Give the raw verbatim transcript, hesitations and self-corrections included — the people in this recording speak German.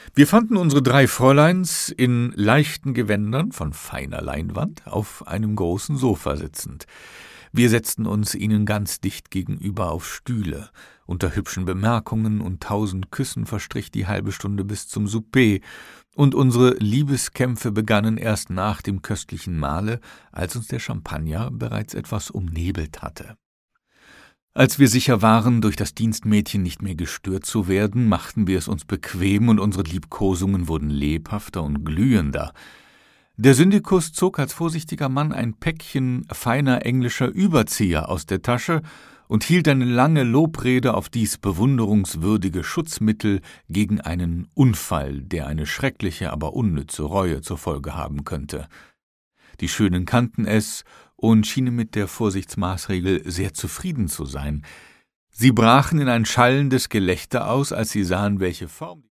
Wir fanden unsere drei Fräuleins in leichten Gewändern von feiner Leinwand auf einem großen Sofa sitzend. Wir setzten uns ihnen ganz dicht gegenüber auf Stühle. Unter hübschen Bemerkungen und tausend Küssen verstrich die halbe Stunde bis zum Souper, und unsere Liebeskämpfe begannen erst nach dem köstlichen Mahle, als uns der Champagner bereits etwas umnebelt hatte. Als wir sicher waren, durch das Dienstmädchen nicht mehr gestört zu werden, machten wir es uns bequem und unsere Liebkosungen wurden lebhafter und glühender. Der Syndikus zog als vorsichtiger Mann ein Päckchen feiner englischer Überzieher aus der Tasche und hielt eine lange Lobrede auf dies bewunderungswürdige Schutzmittel gegen einen Unfall, der eine schreckliche, aber unnütze Reue zur Folge haben könnte. Die Schönen kannten es und schienen mit der Vorsichtsmaßregel sehr zufrieden zu sein. Sie brachen in ein schallendes Gelächter aus, als sie sahen, welche Form